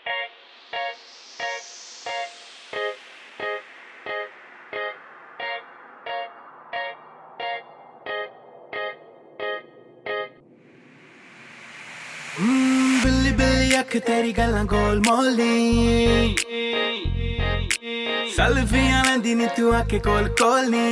बिल्ली बिल्ली अख तेरी गल्लां गोल मोली सल्फियां लैंदी नी तू आके कोल कोल नी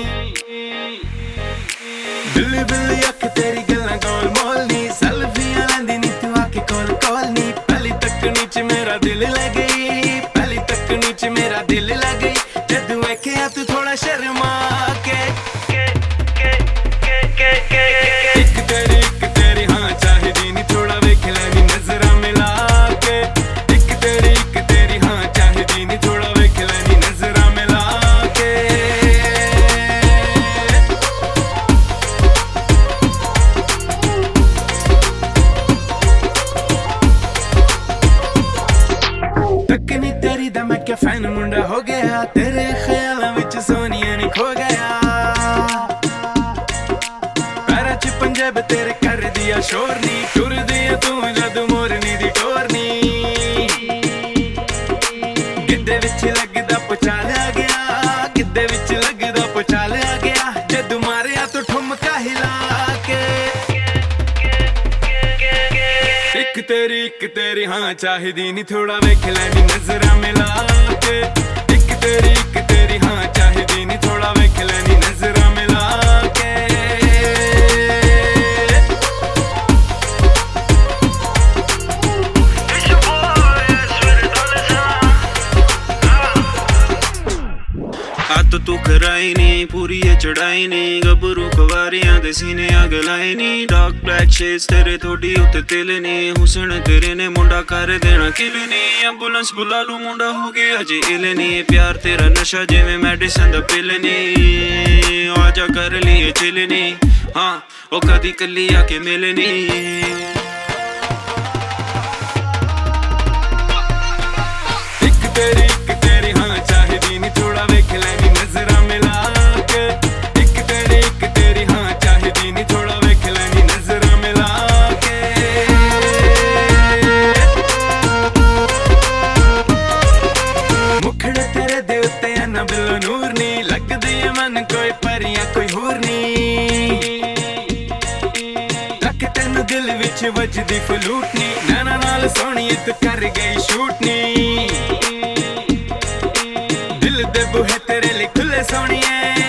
बिल्ली बिल्ली अख तेरी गल्लां गोल मोली सल्फियां लैंदी नी तू आके कोल कोल नी पहली तकनी च मेरा दिल लग गई पहली तकनी च मेरा दिल लग गई जदू वेखिया तू थोड़ा शर्मा के एक तेरी हाँ चाहिदी नी थोड़ा वेख लैनी नजरां मिला के एक तेरी हाँ चाहिदी नी थोड़ा वेख लैनी नजरां मिला के तकनी तेरी दा मैं क्या फैन मुंडा हो गया तेरे ख्यालां विच सोनिया नी खो गया पंजाब तेरे कर दिया शोर नी टुर दिया तू जदू मोरनी दी टोरनी गिद्दे विच लगदा पचालिया गया गिद्दे विच लगदा पचालिया गया जदू मारिया तू ठुमका हिला के एक तेरी हाँ चाहिदी नी थोड़ा वेख लैनी नजरां मिला के एक तेरी हाँ चाहिदी नी थोड़ा वेख लैनी नजरां मिला के तो तू कराई नी पूरी है चढ़ाई नी गबरू कवारियां दे सीने अग लाई नी डार्क ब्लैक शेड्स तेरे थोड़ी उत्ते तिल नी हुसन तेरे ने मुंडा कर देना किल नी एंबुलेंस बुला लू मुंडा हो गया अजे इल नी प्यार तेरा नशा जिवें मेडिसिन दा पिल नी आजा कर लिए चिल नी हाँ ओ कदी कली आके मिल नी एक तेरी हाँ चाहिदी नी थोड़ा वेख लैनी नजरां मिला के एक तेरी हाँ चाहिदी नी थोड़ा वेख लैनी नजरां मिला के मुखड़े तेरे दे उत्ते ना बिल्लो नूर नी लगदी है मन कोई परियां कोई होर नी रख तैनू दिल विच वजदी फलूट नी नैना नाल सोहणीए तू कर गई शूट नी दिल दे बूहे तेरे लिए खुले सोहणीए